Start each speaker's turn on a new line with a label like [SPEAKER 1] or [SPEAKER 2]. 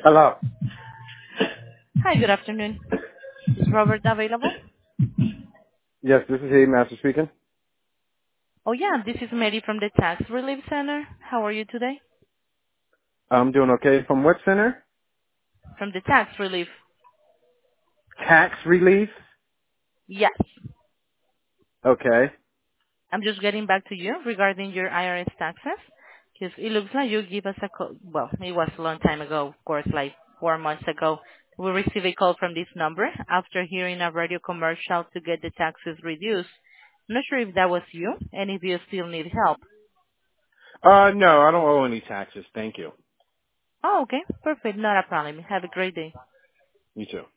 [SPEAKER 1] Hello.
[SPEAKER 2] Hi, good afternoon. Is Robert available?
[SPEAKER 1] Yes, this is he, Master speaking.
[SPEAKER 2] Oh, yeah, this is Mary from the Tax Relief Center. How are you today?
[SPEAKER 1] I'm doing okay. From what center?
[SPEAKER 2] From the Tax Relief.
[SPEAKER 1] Tax relief.
[SPEAKER 2] Yes.
[SPEAKER 1] Okay.
[SPEAKER 2] I'm just getting back to you regarding your IRS taxes, because it looks like you give us a call. Well, it was a long time ago, of course, like 4 months ago. We received a call from this number after hearing a radio commercial to get the taxes reduced. I'm not sure if that was you and if you still need help.
[SPEAKER 1] No, I don't owe any taxes. Thank you.
[SPEAKER 2] Oh, okay. Perfect. Not a problem. Have a great day.
[SPEAKER 1] You too.